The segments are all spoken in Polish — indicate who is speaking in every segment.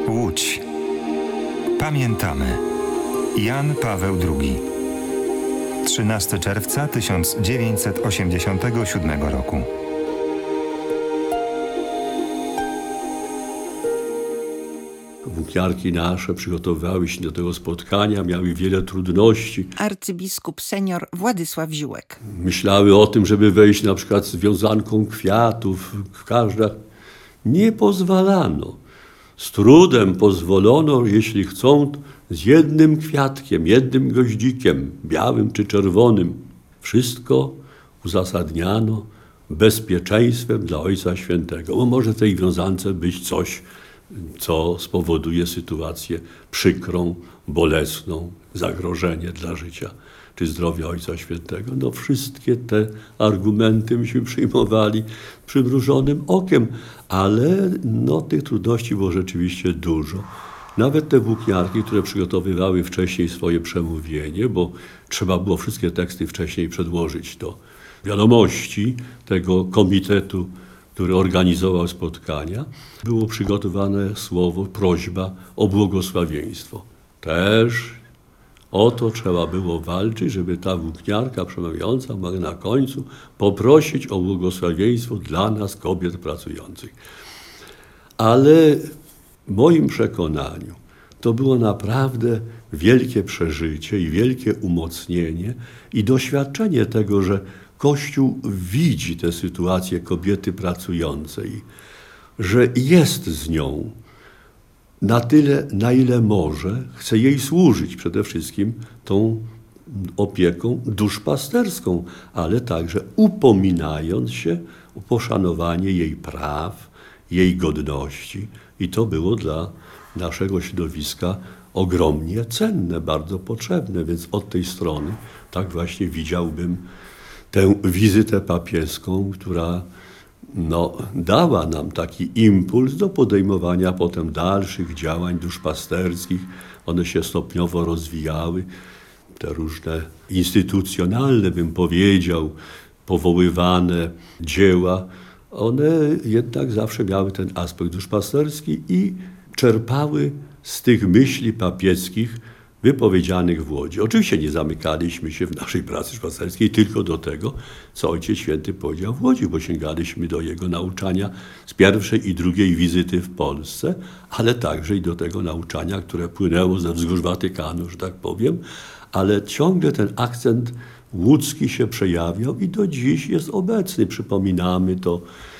Speaker 1: Łódź. Pamiętamy. Jan Paweł II. 13 czerwca 1987 roku.
Speaker 2: Włókniarki nasze przygotowywały się do tego spotkania, miały wiele trudności.
Speaker 3: Arcybiskup senior Władysław Ziółek.
Speaker 2: Myślały o tym, żeby wejść na przykład z wiązanką kwiatów w każdach. Nie pozwalano. Z trudem pozwolono, jeśli chcą, z jednym kwiatkiem, jednym goździkiem, białym czy czerwonym. Wszystko uzasadniano bezpieczeństwem dla Ojca Świętego. Bo może w tej wiązance być coś, co spowoduje sytuację przykrą, bolesną, zagrożenie dla życia czy zdrowia Ojca Świętego. No wszystkie te argumenty myśmy przyjmowali przymrużonym okiem, ale tych trudności było rzeczywiście dużo. Nawet te włókniarki, które przygotowywały wcześniej swoje przemówienie, bo trzeba było wszystkie teksty wcześniej przedłożyć do wiadomości tego komitetu, który organizował spotkania, było przygotowane słowo, prośba o błogosławieństwo. Też o to trzeba było walczyć, żeby ta włókniarka przemawiająca mogła na końcu poprosić o błogosławieństwo dla nas, kobiet pracujących. Ale w moim przekonaniu to było naprawdę wielkie przeżycie i wielkie umocnienie i doświadczenie tego, że Kościół widzi tę sytuację kobiety pracującej, że jest z nią na tyle, na ile może, chce jej służyć przede wszystkim tą opieką duszpasterską, ale także upominając się o poszanowanie jej praw, jej godności. I to było dla naszego środowiska ogromnie cenne, bardzo potrzebne, więc od tej strony tak właśnie widziałbym tę wizytę papieską, która dała nam taki impuls do podejmowania potem dalszych działań duszpasterskich. One się stopniowo rozwijały. Te różne instytucjonalne, bym powiedział, powoływane dzieła, one jednak zawsze miały ten aspekt duszpasterski i czerpały z tych myśli papieckich wypowiedzianych w Łodzi. Oczywiście nie zamykaliśmy się w naszej pracy duszpasterskiej tylko do tego, co Ojciec Święty powiedział w Łodzi, bo sięgaliśmy do jego nauczania z pierwszej i drugiej wizyty w Polsce, ale także i do tego nauczania, które płynęło ze wzgórz Watykanu, że tak powiem, ale ciągle ten akcent łódzki się przejawiał i do dziś jest obecny. Przypominamy to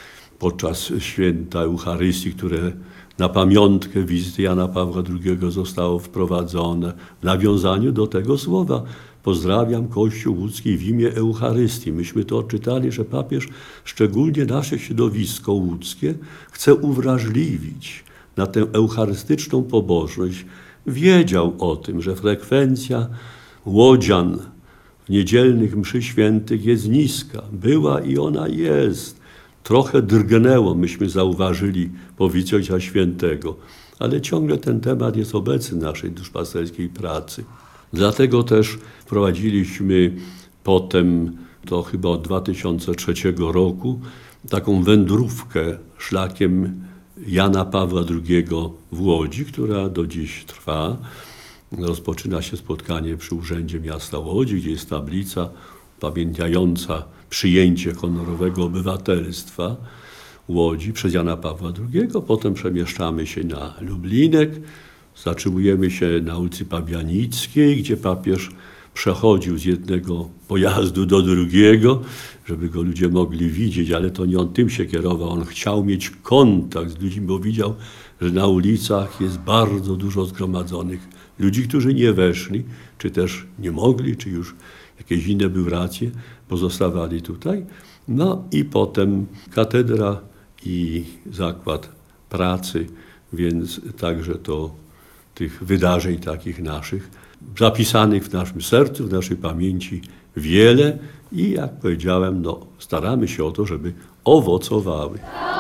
Speaker 2: podczas święta Eucharystii, które na pamiątkę wizyty Jana Pawła II zostało wprowadzone w nawiązaniu do tego słowa. Pozdrawiam Kościół łódzki w imię Eucharystii. Myśmy to odczytali, że papież szczególnie nasze środowisko łódzkie chce uwrażliwić na tę eucharystyczną pobożność. Wiedział o tym, że frekwencja łodzian w niedzielnych mszy świętych jest niska. Była i ona jest. Trochę drgnęło, myśmy zauważyli po wizycie Ojca Świętego, ale ciągle ten temat jest obecny w naszej duszpasterskiej pracy. Dlatego też prowadziliśmy potem, to chyba od 2003 roku, taką wędrówkę szlakiem Jana Pawła II w Łodzi, która do dziś trwa. Rozpoczyna się spotkanie przy Urzędzie Miasta Łodzi, gdzie jest tablica pamiętająca przyjęcie honorowego obywatelstwa Łodzi przez Jana Pawła II. Potem przemieszczamy się na Lublinek, zatrzymujemy się na ulicy Pabianickiej, gdzie papież przechodził z jednego pojazdu do drugiego, żeby go ludzie mogli widzieć, ale to nie on tym się kierował. On chciał mieć kontakt z ludźmi, bo widział, że na ulicach jest bardzo dużo zgromadzonych ludzi, którzy nie weszli, czy też nie mogli, czy już jakieś inne były racje, pozostawali tutaj. I potem katedra i zakład pracy, więc także to tych wydarzeń takich naszych, zapisanych w naszym sercu, w naszej pamięci wiele i jak powiedziałem, staramy się o to, żeby owocowały.